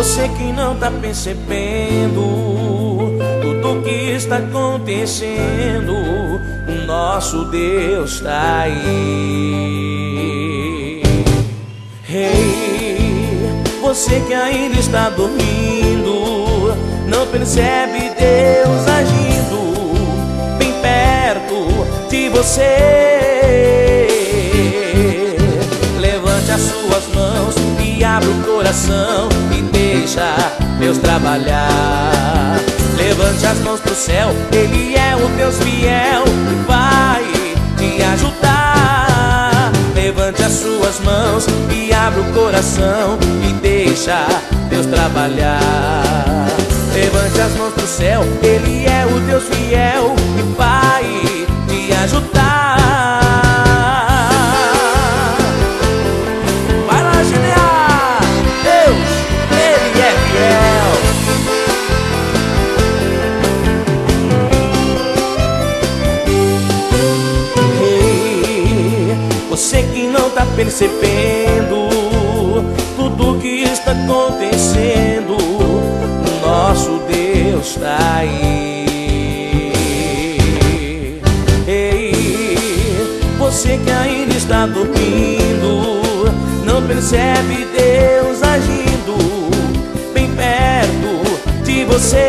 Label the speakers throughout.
Speaker 1: Você que não tá percebendo tudo que está acontecendo, o nosso Deus tá aí. Hey, você que ainda está dormindo, não percebe Deus agindo bem perto de você. Levante as suas mãos e abre o coração e deixa Deus trabalhar. Levante as mãos pro céu, Ele é o Deus fiel e vai te ajudar. Levante as suas mãos e abre o coração e deixa Deus trabalhar. Levante as mãos pro céu, Ele é o Deus fiel e vai te ajudar. Vai lá, Gideá! Deus, Ele é fiel. Hey, você que não tá percebendo tudo que está acontecendo, nosso Deus tá aí. Ei, você que ainda está dormindo, não percebe Deus agindo bem perto de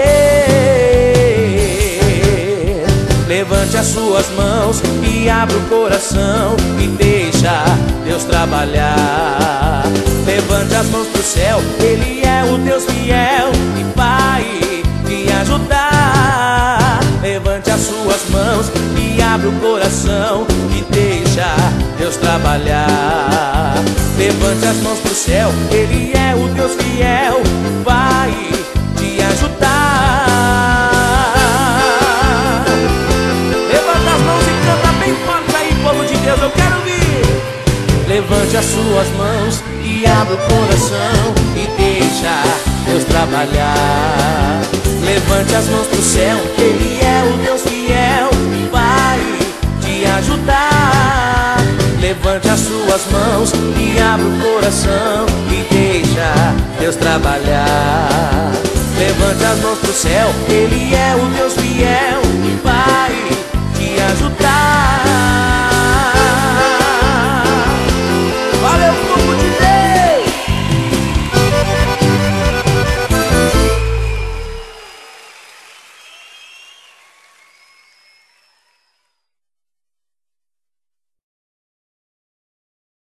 Speaker 1: você. Levante as suas mãos e abre o coração e deixa Deus trabalhar. Levante as mãos pro céu, Ele é o Deus fiel e vai te ajudar. Levante as suas mãos e abre o coração e deixa Deus trabalhar. Levante as mãos pro céu, Ele é o Deus fiel e vai te ajudar. Levanta as mãos e canta bem forte aí, povo de Deus, eu quero ouvir. Levante as suas mãos e abre o coração e deixa Deus trabalhar. Levante as mãos pro céu, Ele é o Deus fiel e vai te ajudar. Levante as suas mãos e abre o coração e deixa Deus trabalhar. Levante as mãos pro céu, Ele é o